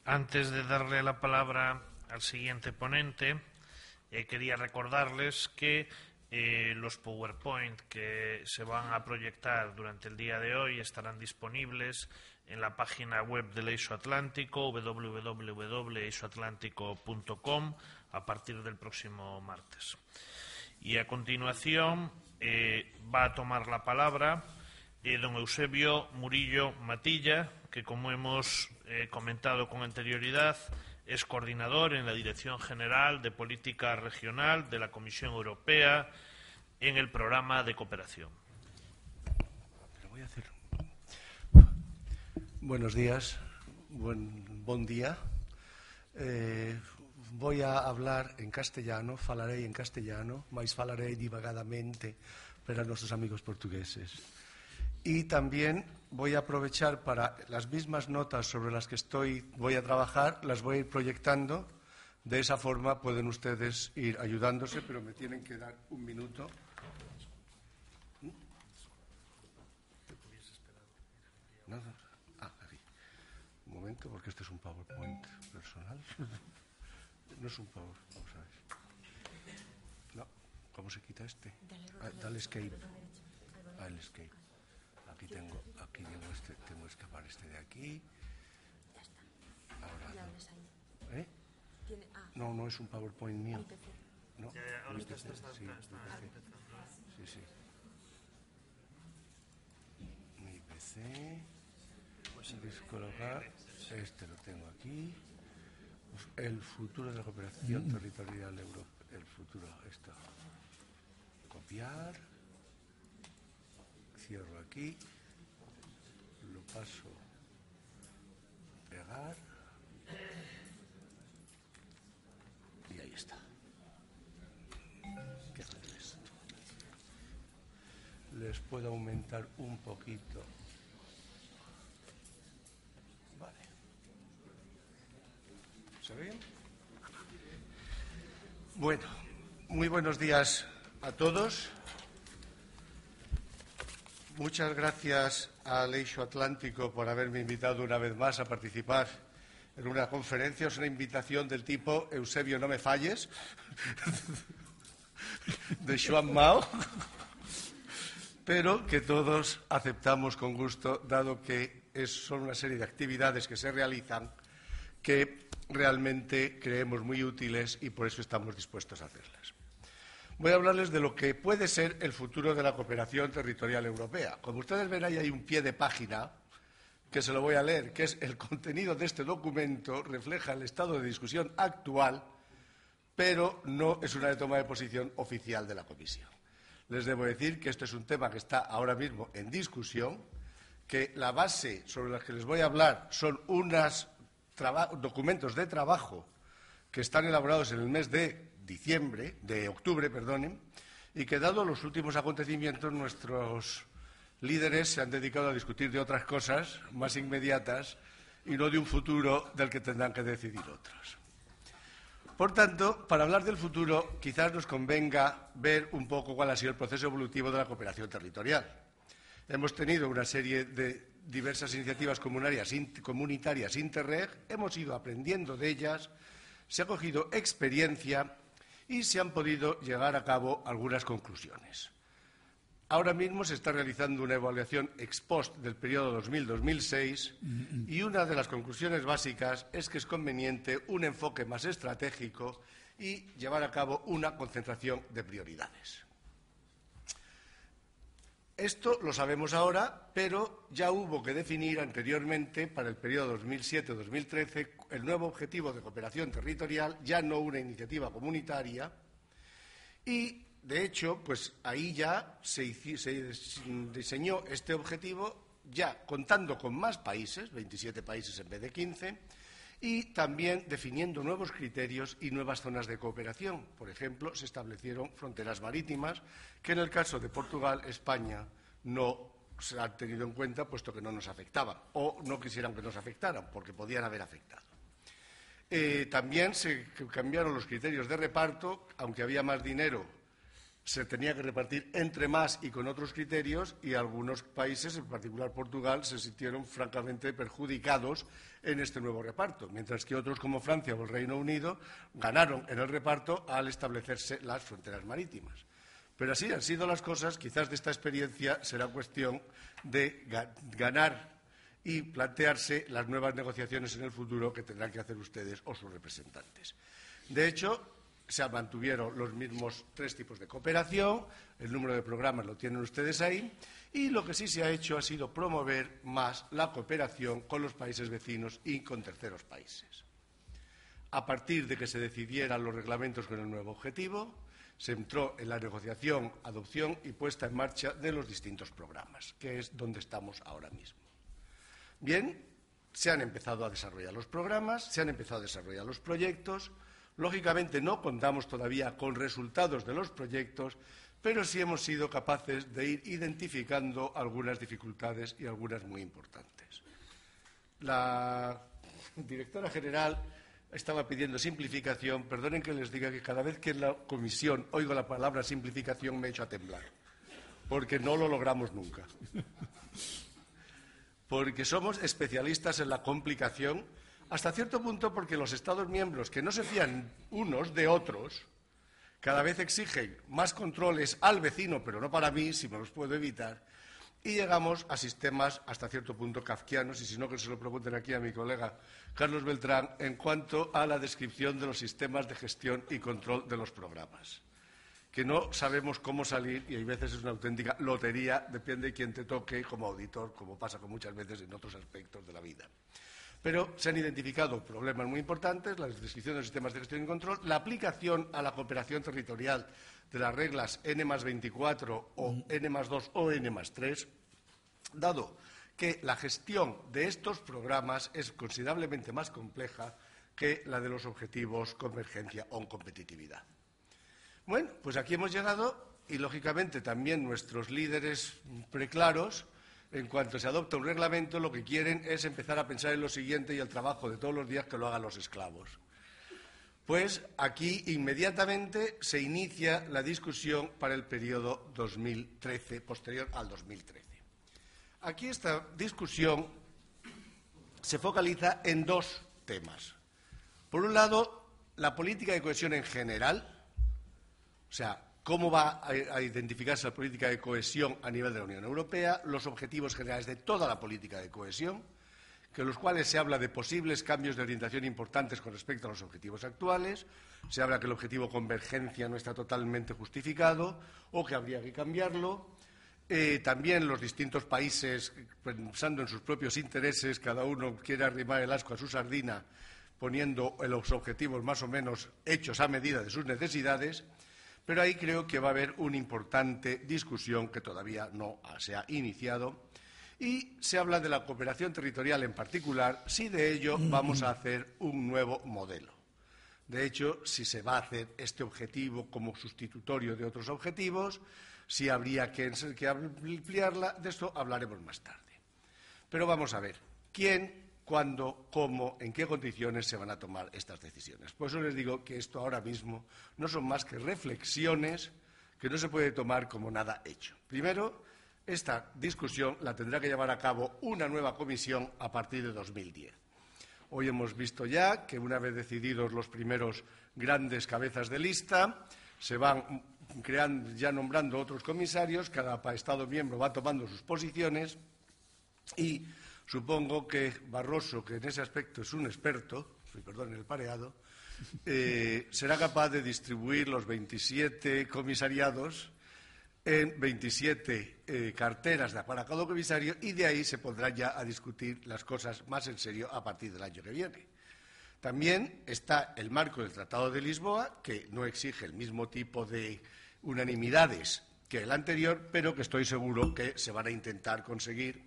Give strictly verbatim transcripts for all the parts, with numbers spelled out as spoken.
Antes de darle la palabra al siguiente ponente, eh, quería recordarles que eh, los PowerPoint que se van a proyectar durante el día de hoy estarán disponibles en la página web del Eixo Atlántico, w w w punto eixo atlántico punto com, a partir del próximo martes. Y a continuación eh, va a tomar la palabra eh, don Eusebio Murillo Matilla, que, como hemos eh, comentado con anterioridad, es coordinador en la Dirección General de Política Regional de la Comisión Europea en el programa de cooperación. Lo voy a hacer. Buenos días, buen, buen día. Eh, voy a hablar en castellano, falarei en castellano, mais falarei divagadamente para nuestros amigos portugueses. Y también voy a aprovechar para las mismas notas sobre las que estoy, voy a trabajar, las voy a ir proyectando. De esa forma pueden ustedes ir ayudándose, pero me tienen que dar un minuto. ¿No? Ah, aquí. Un momento, porque este es un PowerPoint personal. No es un PowerPoint, vamos a ver. No, ¿cómo se quita este? Ah, dale escape. Ah, el escape. Aquí tengo, aquí tengo este, tengo que escapar este de aquí. Ya está. Ahora Ya no. hables ahí. ¿Eh? Tiene, ah, No, no es un PowerPoint mío. mi P C. No, Ya, ya, ahora mi está, P C, está, está, sí, está, mi está P C. empezando. Sí, sí. Mi P C. Descolocar. Este lo tengo aquí. El futuro de la cooperación territorial europea. El futuro, esto. Copiar. Cierro aquí. Lo paso. Pegar. Y ahí está. ¿Qué hacer esto? Les puedo aumentar un poquito. Vale. ¿Se ven? Bueno, muy buenos días a todos. Muchas gracias al Eixo Atlántico por haberme invitado una vez más a participar en una conferencia. Es una invitación del tipo Eusebio, no me falles, de Joan Mao, pero que todos aceptamos con gusto, dado que es, son una serie de actividades que se realizan que realmente creemos muy útiles y por eso estamos dispuestos a hacerlas. Voy a hablarles de lo que puede ser el futuro de la cooperación territorial europea. Como ustedes ven, ahí hay un pie de página que se lo voy a leer, que es el contenido de este documento, refleja el estado de discusión actual, pero no es una toma de posición oficial de la Comisión. Les debo decir que esto es un tema que está ahora mismo en discusión, que la base sobre la que les voy a hablar son unos documentos de trabajo que están elaborados en el mes de diciembre, de octubre, perdonen, y que, dado los últimos acontecimientos, nuestros líderes se han dedicado a discutir de otras cosas más inmediatas y no de un futuro del que tendrán que decidir otros. Por tanto, para hablar del futuro, quizás nos convenga ver un poco cuál ha sido el proceso evolutivo de la cooperación territorial. Hemos tenido una serie de diversas iniciativas comunitarias Interreg, hemos ido aprendiendo de ellas, se ha cogido experiencia y se han podido llegar a cabo algunas conclusiones. Ahora mismo se está realizando una evaluación ex post del periodo dos mil a dos mil seis y una de las conclusiones básicas es que es conveniente un enfoque más estratégico y llevar a cabo una concentración de prioridades. Esto lo sabemos ahora, pero ya hubo que definir anteriormente, para el periodo dos mil siete a dos mil trece, el nuevo objetivo de cooperación territorial, ya no una iniciativa comunitaria, y, de hecho, pues ahí ya se, se diseñó este objetivo, ya contando con más países, veintisiete países en vez de quince, y también definiendo nuevos criterios y nuevas zonas de cooperación. Por ejemplo, se establecieron fronteras marítimas que, en el caso de Portugal, España, no se han tenido en cuenta, puesto que no nos afectaban, o no quisieran que nos afectaran, porque podían haber afectado. Eh, también se cambiaron los criterios de reparto, aunque había más dinero se tenía que repartir entre más y con otros criterios, y algunos países, en particular Portugal, se sintieron francamente perjudicados en este nuevo reparto, mientras que otros como Francia o el Reino Unido ganaron en el reparto al establecerse las fronteras marítimas. Pero así han sido las cosas. Quizás de esta experiencia será cuestión de ganar y plantearse las nuevas negociaciones en el futuro que tendrán que hacer ustedes o sus representantes. De hecho, se mantuvieron los mismos tres tipos de cooperación, el número de programas lo tienen ustedes ahí, y lo que sí se ha hecho ha sido promover más la cooperación con los países vecinos y con terceros países. A partir de que se decidieran los reglamentos con el nuevo objetivo, se entró en la negociación, adopción y puesta en marcha de los distintos programas, que es donde estamos ahora mismo. Bien, se han empezado a desarrollar los programas, se han empezado a desarrollar los proyectos. Lógicamente no contamos todavía con resultados de los proyectos, pero sí hemos sido capaces de ir identificando algunas dificultades y algunas muy importantes. La directora general estaba pidiendo simplificación. Perdonen que les diga que cada vez que en la comisión oigo la palabra simplificación me echo a temblar, porque no lo logramos nunca. Porque somos especialistas en la complicación, hasta cierto punto porque los Estados miembros, que no se fían unos de otros, cada vez exigen más controles al vecino, pero no para mí, si me los puedo evitar, y llegamos a sistemas hasta cierto punto kafkianos, y si no, que se lo pregunten aquí a mi colega Carlos Beltrán, en cuanto a la descripción de los sistemas de gestión y control de los programas, que no sabemos cómo salir, y hay veces es una auténtica lotería, depende de quién te toque como auditor, como pasa con muchas veces en otros aspectos de la vida. Pero se han identificado problemas muy importantes, la descripción de los sistemas de gestión y control, la aplicación a la cooperación territorial de las reglas ene más veinticuatro o ene más dos o ene más tres, dado que la gestión de estos programas es considerablemente más compleja que la de los objetivos convergencia o competitividad. Bueno, pues aquí hemos llegado y, lógicamente, también nuestros líderes preclaros, en cuanto se adopta un reglamento, lo que quieren es empezar a pensar en lo siguiente y el trabajo de todos los días que lo hagan los esclavos. Pues aquí inmediatamente se inicia la discusión para el periodo dos mil trece, posterior al dos mil trece. Aquí esta discusión se focaliza en dos temas. Por un lado, la política de cohesión en general, o sea, cómo va a identificarse la política de cohesión a nivel de la Unión Europea, los objetivos generales de toda la política de cohesión, que en los cuales se habla de posibles cambios de orientación importantes con respecto a los objetivos actuales, se habla que el objetivo convergencia no está totalmente justificado o que habría que cambiarlo. Eh, también los distintos países, pensando en sus propios intereses, cada uno quiere arrimar el asco a su sardina, poniendo los objetivos más o menos hechos a medida de sus necesidades. Pero ahí creo que va a haber una importante discusión que todavía no se ha iniciado. Y se habla de la cooperación territorial en particular, si de ello vamos a hacer un nuevo modelo. De hecho, si se va a hacer este objetivo como sustitutorio de otros objetivos, si habría que, que ampliarla, de esto hablaremos más tarde. Pero vamos a ver, ¿quién, cuándo, cómo, en qué condiciones se van a tomar estas decisiones? Por eso les digo que esto ahora mismo no son más que reflexiones que no se puede tomar como nada hecho. Primero, esta discusión la tendrá que llevar a cabo una nueva comisión a partir de dos mil diez. Hoy hemos visto ya que, una vez decididos los primeros grandes cabezas de lista, se van creando, ya nombrando otros comisarios, cada Estado miembro va tomando sus posiciones y supongo que Barroso, que en ese aspecto es un experto, perdón el pareado, eh, será capaz de distribuir los veintisiete comisariados en veintisiete eh, carteras de para cada comisario, y de ahí se pondrá ya a discutir las cosas más en serio a partir del año que viene. También está el marco del Tratado de Lisboa, que no exige el mismo tipo de unanimidades que el anterior, pero que estoy seguro que se van a intentar conseguir.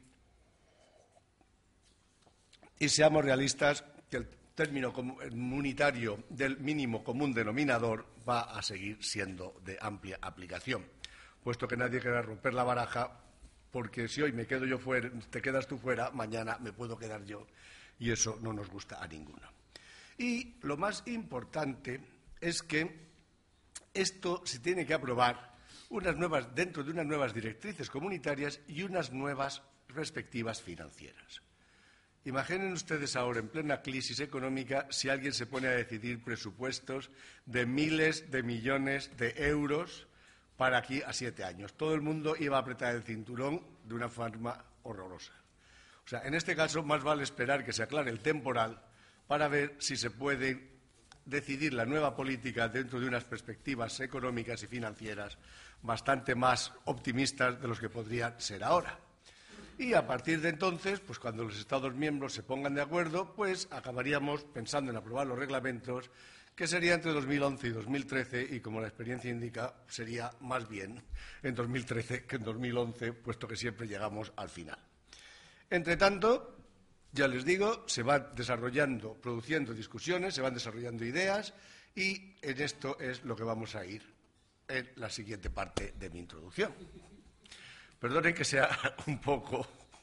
Y seamos realistas, que el término comunitario del mínimo común denominador va a seguir siendo de amplia aplicación, puesto que nadie quiera romper la baraja, porque si hoy me quedo yo fuera, te quedas tú fuera, mañana me puedo quedar yo, y eso no nos gusta a ninguno. Y lo más importante es que esto se tiene que aprobar unas nuevas, dentro de unas nuevas directrices comunitarias y unas nuevas perspectivas financieras. Imaginen ustedes ahora, en plena crisis económica, si alguien se pone a decidir presupuestos de miles de millones de euros para aquí a siete años. Todo el mundo iba a apretar el cinturón de una forma horrorosa. O sea, en este caso, más vale esperar que se aclare el temporal para ver si se puede decidir la nueva política dentro de unas perspectivas económicas y financieras bastante más optimistas de los que podrían ser ahora. Y a partir de entonces, pues cuando los Estados miembros se pongan de acuerdo, pues acabaríamos pensando en aprobar los reglamentos, que sería entre dos mil once y dos mil trece, y como la experiencia indica, sería más bien en dos mil trece que en dos mil once, puesto que siempre llegamos al final. Entre tanto, ya les digo, se van desarrollando, produciendo discusiones, se van desarrollando ideas, y en esto es lo que vamos a ir en la siguiente parte de mi introducción. Perdonen que sea un poco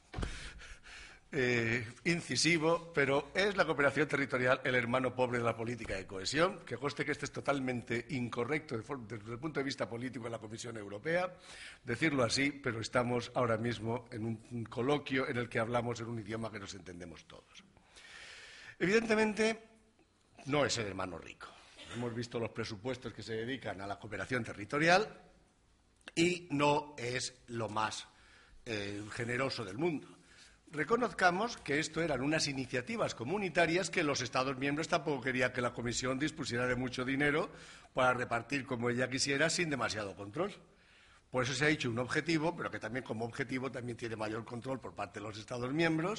eh, incisivo, pero es la cooperación territorial el hermano pobre de la política de cohesión. Que conste que este es totalmente incorrecto desde el punto de vista político en la Comisión Europea, decirlo así, pero estamos ahora mismo en un coloquio en el que hablamos en un idioma que nos entendemos todos. Evidentemente, no es el hermano rico. Hemos visto los presupuestos que se dedican a la cooperación territorial y no es lo más eh, generoso del mundo. Reconozcamos que esto eran unas iniciativas comunitarias que los Estados miembros tampoco querían que la Comisión dispusiera de mucho dinero para repartir como ella quisiera sin demasiado control. Por eso se ha hecho un objetivo, pero que también como objetivo también tiene mayor control por parte de los Estados miembros.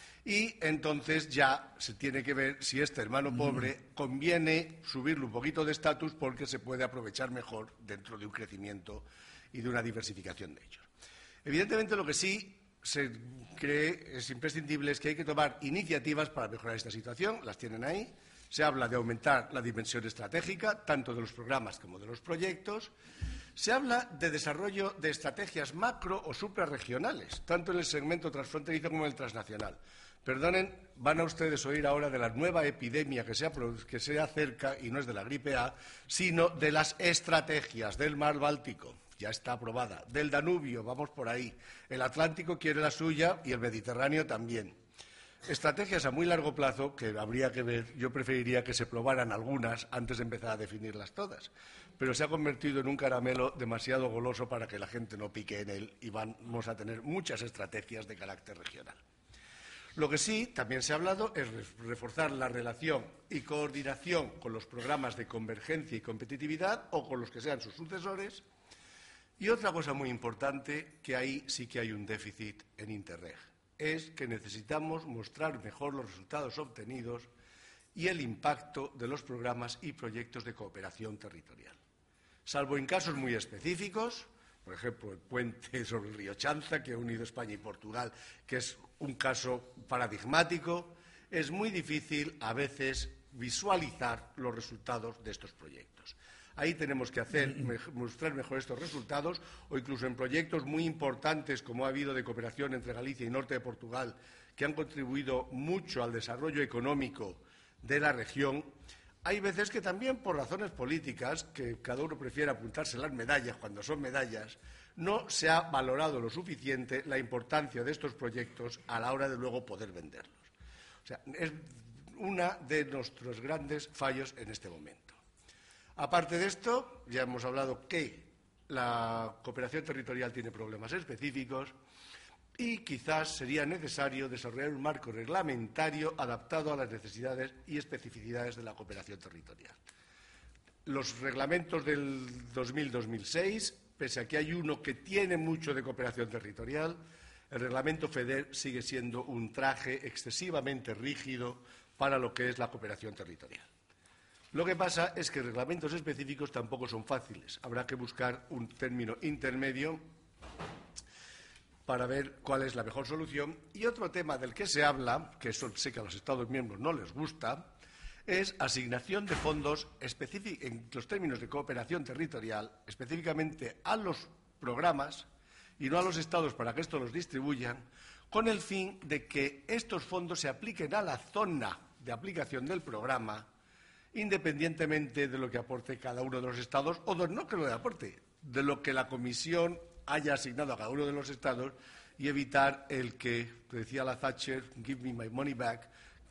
Y entonces ya se tiene que ver si este hermano pobre conviene subirle un poquito de estatus porque se puede aprovechar mejor dentro de un crecimiento y de una diversificación de ellos. Evidentemente, lo que sí se cree es imprescindible es que hay que tomar iniciativas para mejorar esta situación. Las tienen ahí. Se habla de aumentar la dimensión estratégica, tanto de los programas como de los proyectos. Se habla de desarrollo de estrategias macro o suprarregionales, tanto en el segmento transfronterizo como en el transnacional. Perdonen, van a ustedes oír ahora de la nueva epidemia que se, que se acerca, y no es de la gripe A, sino de las estrategias del mar Báltico. Ya está aprobada. Del Danubio, vamos por ahí. El Atlántico quiere la suya y el Mediterráneo también. Estrategias a muy largo plazo que habría que ver. Yo preferiría que se probaran algunas antes de empezar a definirlas todas. Pero se ha convertido en un caramelo demasiado goloso para que la gente no pique en él y vamos a tener muchas estrategias de carácter regional. Lo que sí, también se ha hablado, es reforzar la relación y coordinación con los programas de convergencia y competitividad o con los que sean sus sucesores. Y otra cosa muy importante, que ahí sí que hay un déficit en Interreg, es que necesitamos mostrar mejor los resultados obtenidos y el impacto de los programas y proyectos de cooperación territorial. Salvo en casos muy específicos, por ejemplo, el puente sobre el río Chanza, que ha unido España y Portugal, que es un caso paradigmático, es muy difícil a veces visualizar los resultados de estos proyectos. Ahí tenemos que hacer, mostrar mejor estos resultados, o incluso en proyectos muy importantes como ha habido de cooperación entre Galicia y Norte de Portugal, que han contribuido mucho al desarrollo económico de la región. Hay veces que también por razones políticas, que cada uno prefiere apuntarse las medallas cuando son medallas, no se ha valorado lo suficiente la importancia de estos proyectos a la hora de luego poder venderlos. O sea, es uno de nuestros grandes fallos en este momento. Aparte de esto, ya hemos hablado que la cooperación territorial tiene problemas específicos y quizás sería necesario desarrollar un marco reglamentario adaptado a las necesidades y especificidades de la cooperación territorial. Los reglamentos del dos mil dos mil seis, pese a que hay uno que tiene mucho de cooperación territorial, el reglamento FEDER sigue siendo un traje excesivamente rígido para lo que es la cooperación territorial. Lo que pasa es que reglamentos específicos tampoco son fáciles. Habrá que buscar un término intermedio para ver cuál es la mejor solución. Y otro tema del que se habla, que eso sé que a los Estados miembros no les gusta, es asignación de fondos en los términos de cooperación territorial, específicamente a los programas y no a los Estados para que estos los distribuyan, con el fin de que estos fondos se apliquen a la zona de aplicación del programa, independientemente de lo que aporte cada uno de los Estados o de no que lo aporte. de lo que la Comisión haya asignado a cada uno de los Estados y evitar el que, decía la Thatcher, give me my money back,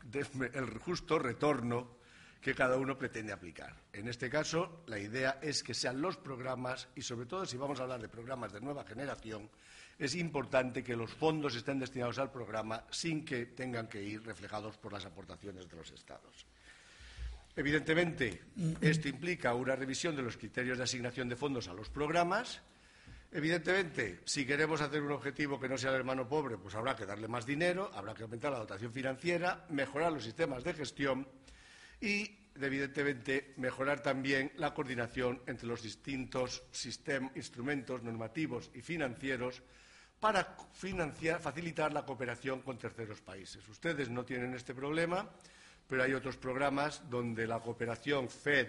el justo retorno que cada uno pretende aplicar. En este caso, la idea es que sean los programas, y sobre todo si vamos a hablar de programas de nueva generación, es importante que los fondos estén destinados al programa sin que tengan que ir reflejados por las aportaciones de los Estados. Evidentemente, esto implica una revisión de los criterios de asignación de fondos a los programas. Evidentemente, si queremos hacer un objetivo que no sea el hermano pobre, pues habrá que darle más dinero, habrá que aumentar la dotación financiera, mejorar los sistemas de gestión y, evidentemente, mejorar también la coordinación entre los distintos sistemas, instrumentos normativos y financieros para financiar, facilitar la cooperación con terceros países. Ustedes no tienen este problema, pero hay otros programas donde la cooperación FED,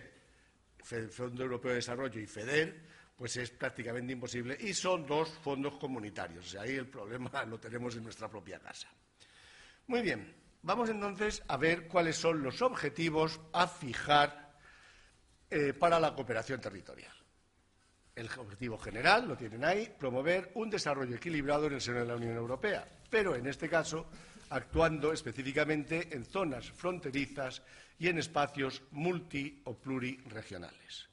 Fondo Europeo de Desarrollo, y FEDER, pues es prácticamente imposible, y son dos fondos comunitarios. O sea, ahí el problema lo tenemos en nuestra propia casa. Muy bien, vamos entonces a ver cuáles son los objetivos a fijar eh, para la cooperación territorial. El objetivo general, lo tienen ahí, promover un desarrollo equilibrado en el seno de la Unión Europea, pero en este caso actuando específicamente en zonas fronterizas y en espacios multi o pluriregionales.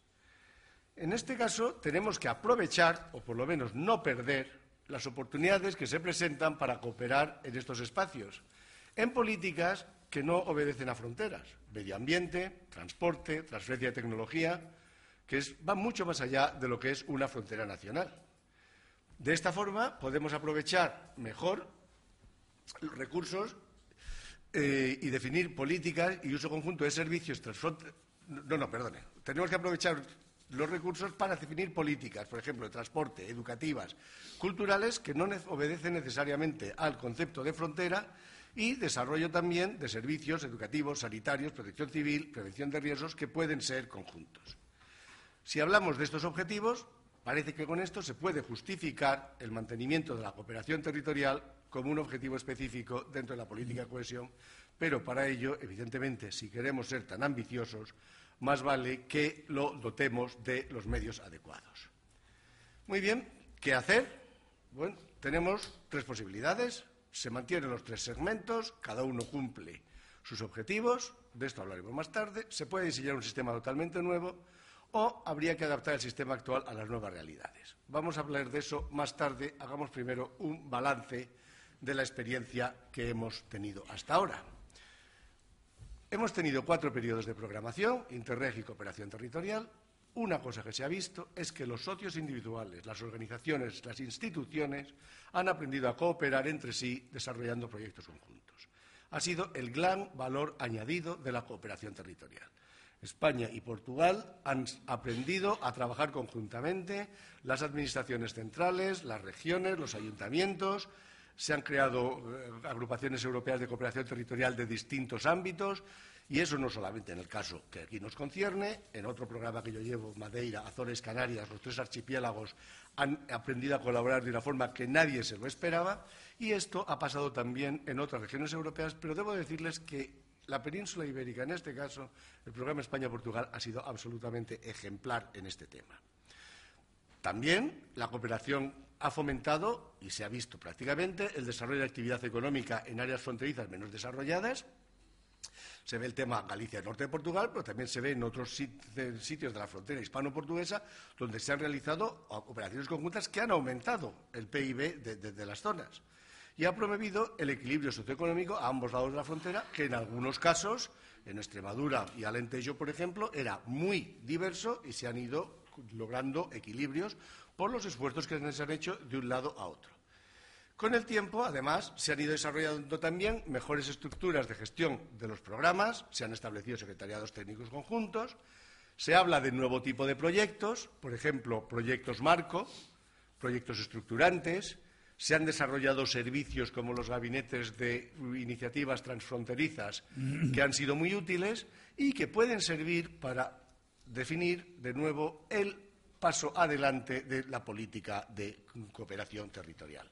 En este caso tenemos que aprovechar, o por lo menos no perder, las oportunidades que se presentan para cooperar en estos espacios, en políticas que no obedecen a fronteras, medio ambiente, transporte, transferencia de tecnología, que es, va mucho más allá de lo que es una frontera nacional. De esta forma podemos aprovechar mejor los recursos eh, y definir políticas y uso conjunto de servicios transfronterizos. No, no, perdone. Tenemos que aprovechar los recursos para definir políticas, por ejemplo, de transporte, educativas, culturales, que no ne- obedecen necesariamente al concepto de frontera, y desarrollo también de servicios educativos, sanitarios, protección civil, prevención de riesgos, que pueden ser conjuntos. Si hablamos de estos objetivos, parece que con esto se puede justificar el mantenimiento de la cooperación territorial como un objetivo específico dentro de la política de cohesión, pero para ello, evidentemente, si queremos ser tan ambiciosos, más vale que lo dotemos de los medios adecuados. Muy bien, ¿qué hacer? Bueno, tenemos tres posibilidades. Se mantienen los tres segmentos, cada uno cumple sus objetivos, de esto hablaremos más tarde. Se puede diseñar un sistema totalmente nuevo o habría que adaptar el sistema actual a las nuevas realidades. Vamos a hablar de eso más tarde. Hagamos primero un balance de la experiencia que hemos tenido hasta ahora. Hemos tenido cuatro periodos de programación, Interreg y cooperación territorial. Una cosa que se ha visto es que los socios individuales, las organizaciones, las instituciones han aprendido a cooperar entre sí desarrollando proyectos conjuntos. Ha sido el gran valor añadido de la cooperación territorial. España y Portugal han aprendido a trabajar conjuntamente, las administraciones centrales, las regiones, los ayuntamientos. Se han creado eh, agrupaciones europeas de cooperación territorial de distintos ámbitos, y eso no solamente en el caso que aquí nos concierne. En otro programa que yo llevo, Madeira, Azores, Canarias, los tres archipiélagos han aprendido a colaborar de una forma que nadie se lo esperaba, y esto ha pasado también en otras regiones europeas, pero debo decirles que la península ibérica, en este caso, el programa España-Portugal, ha sido absolutamente ejemplar en este tema. También la cooperación ha fomentado, y se ha visto prácticamente, el desarrollo de actividad económica en áreas fronterizas menos desarrolladas. Se ve el tema Galicia, norte de Portugal, pero también se ve en otros sitios de la frontera hispano-portuguesa, donde se han realizado operaciones conjuntas que han aumentado el P I B de, de, de las zonas. Y ha promovido el equilibrio socioeconómico a ambos lados de la frontera, que en algunos casos, en Extremadura y Alentejo, por ejemplo, era muy diverso y se han ido logrando equilibrios por los esfuerzos que se han hecho de un lado a otro. Con el tiempo, además, se han ido desarrollando también mejores estructuras de gestión de los programas, se han establecido secretariados técnicos conjuntos, se habla de nuevo tipo de proyectos, por ejemplo, proyectos marco, proyectos estructurantes. Se han desarrollado servicios como los gabinetes de iniciativas transfronterizas que han sido muy útiles y que pueden servir para definir de nuevo el paso adelante de la política de cooperación territorial.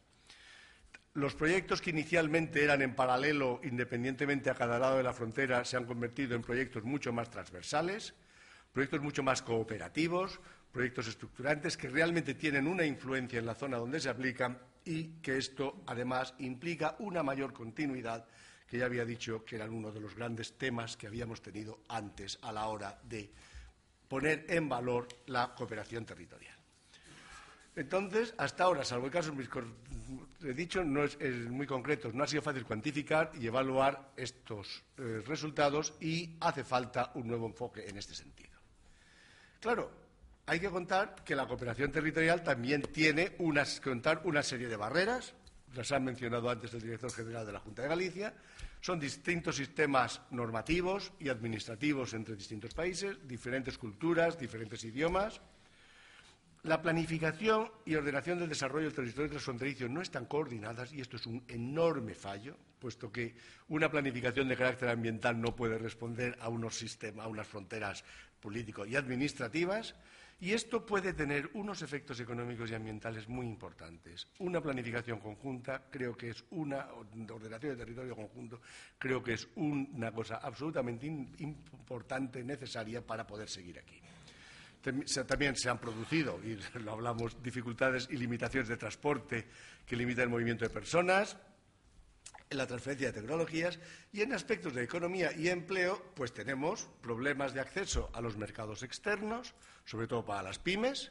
Los proyectos que inicialmente eran en paralelo, independientemente a cada lado de la frontera, se han convertido en proyectos mucho más transversales, proyectos mucho más cooperativos, proyectos estructurantes que realmente tienen una influencia en la zona donde se aplican y que esto, además, implica una mayor continuidad, que ya había dicho que eran uno de los grandes temas que habíamos tenido antes a la hora de poner en valor la cooperación territorial. Entonces, hasta ahora, salvo el caso he dicho, no es, es muy concretos, no ha sido fácil cuantificar y evaluar estos eh, resultados y hace falta un nuevo enfoque en este sentido. Claro, hay que contar que la cooperación territorial también tiene unas, contar una serie de barreras, las han mencionado antes el director general de la Junta de Galicia, son distintos sistemas normativos y administrativos entre distintos países, diferentes culturas, diferentes idiomas. La planificación y ordenación del desarrollo del territorio transfronterizo no están coordinadas y esto es un enorme fallo, puesto que una planificación de carácter ambiental no puede responder a unos sistemas, a unas fronteras políticas y administrativas, y esto puede tener unos efectos económicos y ambientales muy importantes. Una planificación conjunta creo que es una ordenación de territorio conjunto, creo que es una cosa absolutamente importante, necesaria para poder seguir aquí. También se han producido, y lo hablamos, dificultades y limitaciones de transporte que limitan el movimiento de personas, en la transferencia de tecnologías y en aspectos de economía y empleo, pues tenemos problemas de acceso a los mercados externos, sobre todo para las pymes,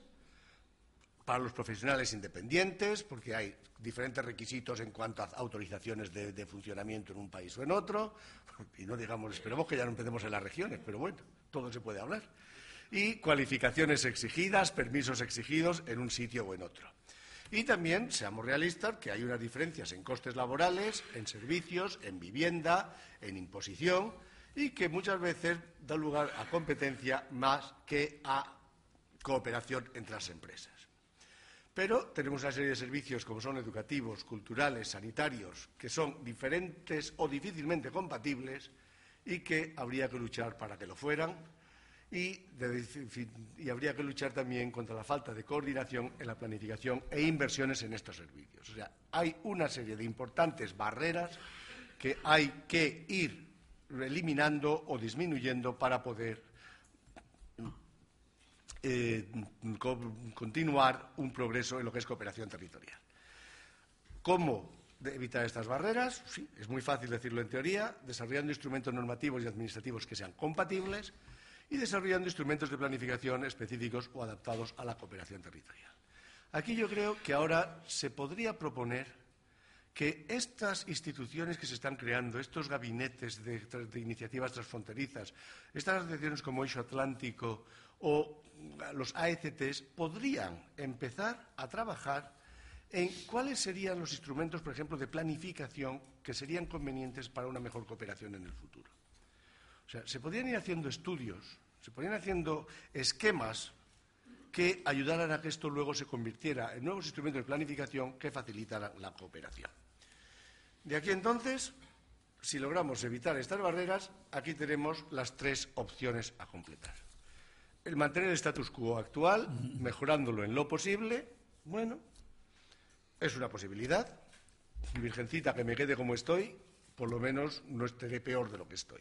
para los profesionales independientes, porque hay diferentes requisitos en cuanto a autorizaciones de, de funcionamiento en un país o en otro, y no digamos, esperemos que ya no empecemos en las regiones, pero bueno, todo se puede hablar. Y cualificaciones exigidas, permisos exigidos en un sitio o en otro. Y también, seamos realistas, que hay unas diferencias en costes laborales, en servicios, en vivienda, en imposición, y que muchas veces da lugar a competencia más que a cooperación entre las empresas. Pero tenemos una serie de servicios como son educativos, culturales, sanitarios, que son diferentes o difícilmente compatibles y que habría que luchar para que lo fueran. Y, de, y habría que luchar también contra la falta de coordinación en la planificación e inversiones en estos servicios. O sea, hay una serie de importantes barreras que hay que ir eliminando o disminuyendo para poder eh, co continuar un progreso en lo que es cooperación territorial. ¿Cómo evitar estas barreras? Sí, es muy fácil decirlo en teoría, desarrollando instrumentos normativos y administrativos que sean compatibles y desarrollando instrumentos de planificación específicos o adaptados a la cooperación territorial. Aquí yo creo que ahora se podría proponer que estas instituciones que se están creando, estos gabinetes de, de iniciativas transfronterizas, estas asociaciones como Eixo Atlántico o los A E C Ts, podrían empezar a trabajar en cuáles serían los instrumentos, por ejemplo, de planificación que serían convenientes para una mejor cooperación en el futuro. O sea, se podrían ir haciendo estudios, se podrían ir haciendo esquemas que ayudaran a que esto luego se convirtiera en nuevos instrumentos de planificación que facilitaran la cooperación. De aquí entonces, si logramos evitar estas barreras, aquí tenemos las tres opciones a completar. El mantener el status quo actual, mejorándolo en lo posible, bueno, es una posibilidad. Virgencita, que me quede como estoy, por lo menos no estaré peor de lo que estoy.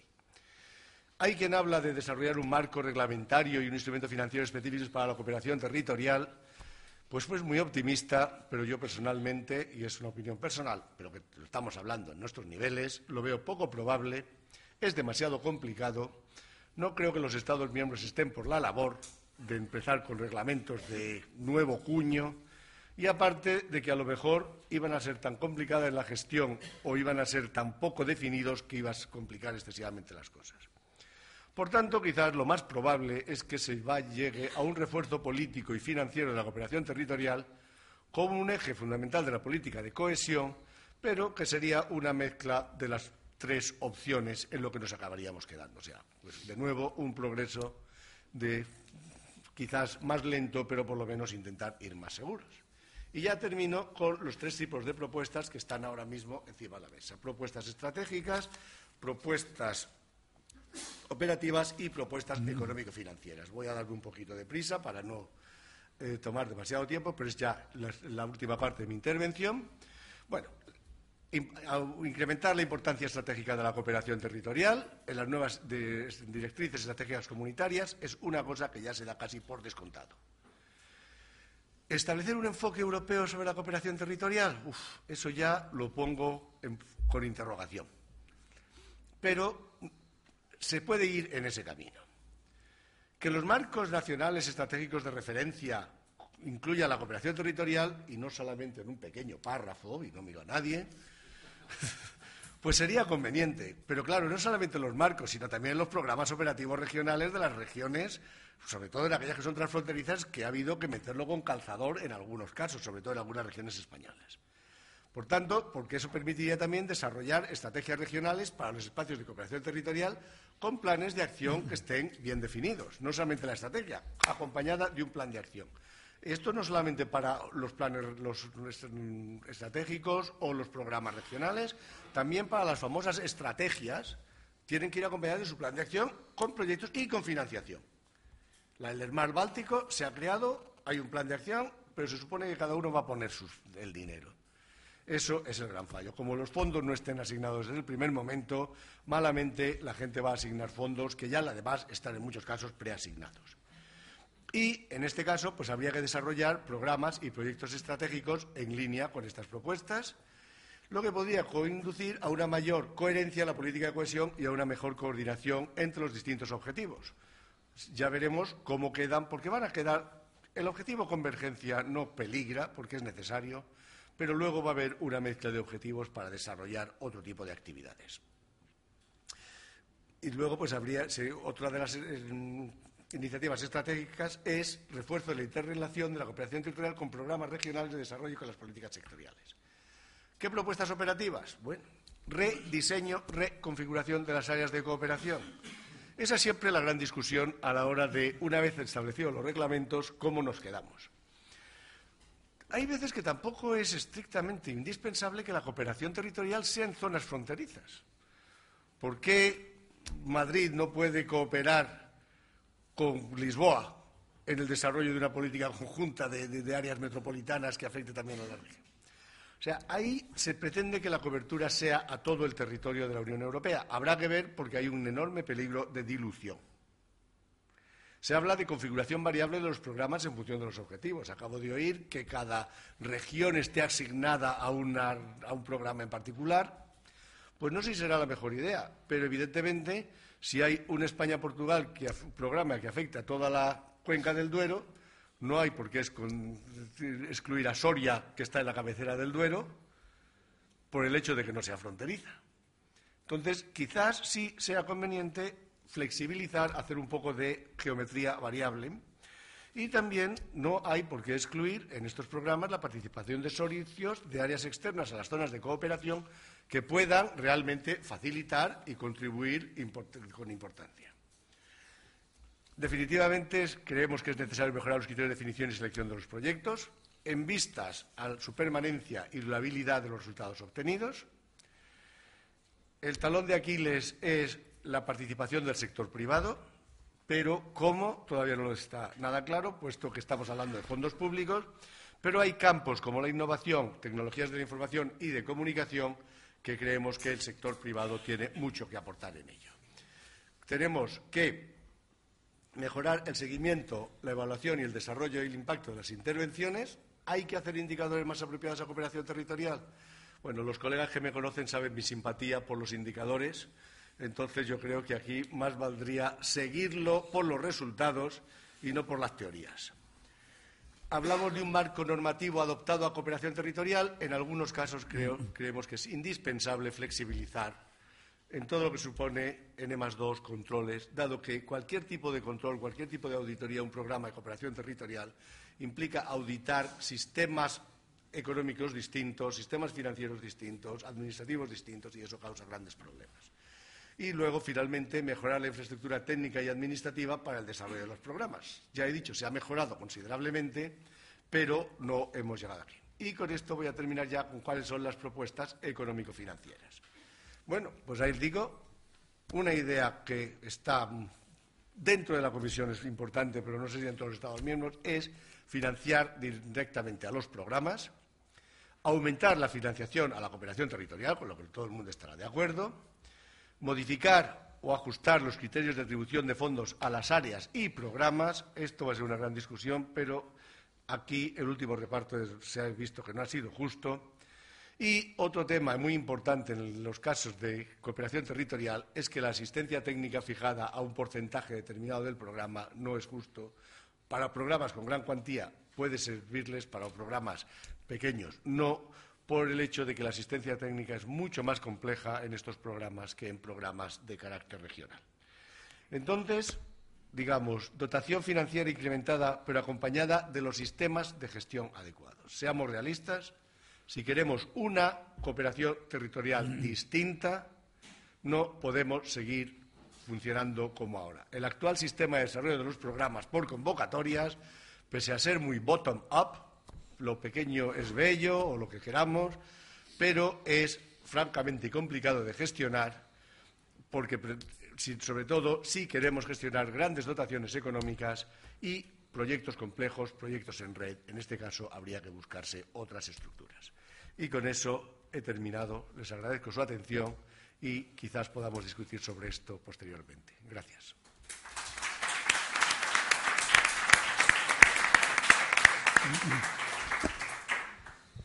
Hay quien habla de desarrollar un marco reglamentario y un instrumento financiero específicos para la cooperación territorial. Pues pues muy optimista, pero yo personalmente, y es una opinión personal, pero que estamos hablando en nuestros niveles, lo veo poco probable, es demasiado complicado. No creo que los Estados miembros estén por la labor de empezar con reglamentos de nuevo cuño y aparte de que a lo mejor iban a ser tan complicadas en la gestión o iban a ser tan poco definidos que iban a complicar excesivamente las cosas. Por tanto, quizás lo más probable es que se va, llegue a un refuerzo político y financiero de la cooperación territorial como un eje fundamental de la política de cohesión, pero que sería una mezcla de las tres opciones en lo que nos acabaríamos quedando. O sea, pues de nuevo, un progreso de quizás más lento, pero por lo menos intentar ir más seguros. Y ya termino con los tres tipos de propuestas que están ahora mismo encima de la mesa. Propuestas estratégicas, propuestas operativas y propuestas mm. económico-financieras. Voy a darme un poquito de prisa para no eh, tomar demasiado tiempo, pero es ya la, la última parte de mi intervención. Bueno, in, a, incrementar la importancia estratégica de la cooperación territorial en las nuevas de, directrices estratégicas comunitarias es una cosa que ya se da casi por descontado. ¿Establecer un enfoque europeo sobre la cooperación territorial? Uf, eso ya lo pongo en, con interrogación. Pero se puede ir en ese camino. Que los marcos nacionales estratégicos de referencia incluyan la cooperación territorial, y no solamente en un pequeño párrafo, y no miro a nadie, pues sería conveniente. Pero claro, no solamente en los marcos, sino también en los programas operativos regionales de las regiones, sobre todo en aquellas que son transfronterizas, que ha habido que meterlo con calzador en algunos casos, sobre todo en algunas regiones españolas. Por tanto, porque eso permitiría también desarrollar estrategias regionales para los espacios de cooperación territorial con planes de acción que estén bien definidos, no solamente la estrategia, acompañada de un plan de acción. Esto no solamente para los planes los, los estratégicos o los programas regionales, también para las famosas estrategias, tienen que ir acompañadas de su plan de acción con proyectos y con financiación. La del Mar Báltico se ha creado, hay un plan de acción, pero se supone que cada uno va a poner sus, el dinero. Eso es el gran fallo. Como los fondos no estén asignados desde el primer momento, malamente la gente va a asignar fondos que ya además están en muchos casos preasignados. Y, en este caso, pues habría que desarrollar programas y proyectos estratégicos en línea con estas propuestas, lo que podría conducir a una mayor coherencia en la política de cohesión y a una mejor coordinación entre los distintos objetivos. Ya veremos cómo quedan, porque van a quedar. El objetivo convergencia no peligra, porque es necesario, pero luego va a haber una mezcla de objetivos para desarrollar otro tipo de actividades. Y luego, pues habría otra de las eh, iniciativas estratégicas es refuerzo de la interrelación de la cooperación territorial con programas regionales de desarrollo y con las políticas sectoriales. ¿Qué propuestas operativas? Bueno, rediseño, reconfiguración de las áreas de cooperación. Esa es siempre la gran discusión a la hora de, una vez establecidos los reglamentos, cómo nos quedamos. Hay veces que tampoco es estrictamente indispensable que la cooperación territorial sea en zonas fronterizas. ¿Por qué Madrid no puede cooperar con Lisboa en el desarrollo de una política conjunta de, de, de áreas metropolitanas que afecte también a la región? O sea, ahí se pretende que la cobertura sea a todo el territorio de la Unión Europea. Habrá que ver porque hay un enorme peligro de dilución. Se habla de configuración variable de los programas en función de los objetivos. Acabo de oír que cada región esté asignada a, una, a un programa en particular. Pues no sé si será la mejor idea, pero evidentemente si hay un España-Portugal que un programa que afecta a toda la cuenca del Duero, no hay por qué excluir a Soria, que está en la cabecera del Duero, por el hecho de que no sea fronteriza. Entonces, quizás sí sea conveniente flexibilizar, hacer un poco de geometría variable. Y también no hay por qué excluir en estos programas la participación de servicios de áreas externas a las zonas de cooperación que puedan realmente facilitar y contribuir import- con importancia. Definitivamente creemos que es necesario mejorar los criterios de definición y selección de los proyectos en vistas a su permanencia y durabilidad de los resultados obtenidos. El talón de Aquiles es la participación del sector privado, pero cómo todavía no está nada claro, puesto que estamos hablando de fondos públicos, pero hay campos como la innovación, tecnologías de la información y de comunicación que creemos que el sector privado tiene mucho que aportar en ello. Tenemos que mejorar el seguimiento, la evaluación y el desarrollo y el impacto de las intervenciones. ¿Hay que hacer indicadores más apropiados a cooperación territorial? Bueno, los colegas que me conocen saben mi simpatía por los indicadores, entonces yo creo que aquí más valdría seguirlo por los resultados y no por las teorías. Hablamos de un marco normativo adoptado a cooperación territorial. En algunos casos creo, creemos que es indispensable flexibilizar en todo lo que supone ene más dos controles, dado que cualquier tipo de control, cualquier tipo de auditoría, un programa de cooperación territorial, implica auditar sistemas económicos distintos, sistemas financieros distintos, administrativos distintos, y eso causa grandes problemas. Y luego, finalmente, mejorar la infraestructura técnica y administrativa para el desarrollo de los programas. Ya he dicho, se ha mejorado considerablemente, pero no hemos llegado aquí. Y con esto voy a terminar ya con cuáles son las propuestas económico-financieras. Bueno, pues ahí os digo, una idea que está dentro de la Comisión, es importante, pero no sé si dentro de los Estados miembros, es financiar directamente a los programas, aumentar la financiación a la cooperación territorial, con lo que todo el mundo estará de acuerdo, modificar o ajustar los criterios de atribución de fondos a las áreas y programas. Esto va a ser una gran discusión, pero Aquí el último reparto se ha visto que no ha sido justo. Y otro tema muy importante en los casos de cooperación territorial es que la asistencia técnica fijada a un porcentaje determinado del programa no es justo. Para programas con gran cuantía puede servirles, para programas pequeños no, por el hecho de que la asistencia técnica es mucho más compleja en estos programas que en programas de carácter regional. Entonces, digamos, dotación financiera incrementada, pero acompañada de los sistemas de gestión adecuados. Seamos realistas, si queremos una cooperación territorial distinta, no podemos seguir funcionando como ahora. El actual sistema de desarrollo de los programas por convocatorias, pese a ser muy bottom-up, lo pequeño es bello o lo que queramos, pero es francamente complicado de gestionar porque, sobre todo, si queremos gestionar grandes dotaciones económicas y proyectos complejos, proyectos en red. En este caso, habría que buscarse otras estructuras. Y con eso he terminado. Les agradezco su atención y quizás podamos discutir sobre esto posteriormente. Gracias. Mm-hmm.